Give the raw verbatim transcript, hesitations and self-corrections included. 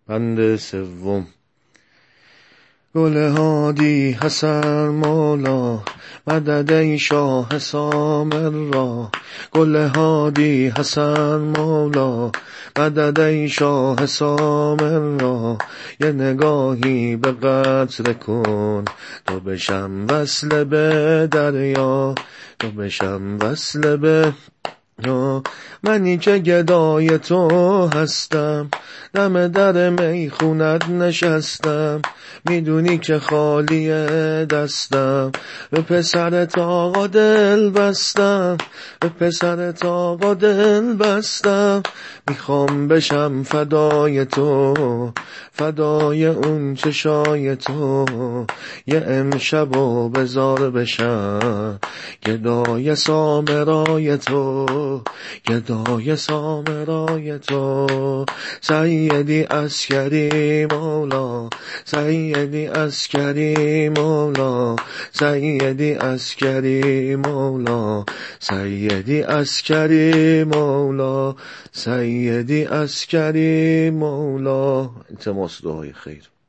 بند سوم. گل هادی حسن مولا مدد ای شاه سامر را. گل هادی حسن مولا مدد ای شاه سامر را. یه نگاهی به قطره کن تو بشم وصل به دریا، تو بشم وصل به یا. منی که گدای تو هستم، دم در میخونت نشستم. میدونی که خالی دستم، به پسرت آقا دل بستم، به پسرت آقا دل بستم. میخوام بشم فدای تو، فدای اون چشای تو. یه امشب و بزار بشم گدای سامرای تو، گدای سامرای تو. سیدی عسکری مولا، سیدی عسکری مولا، سیدی عسکری مولا، سیدی عسکری مولا، سیدی عسکری مولا. التماس دعای خیر.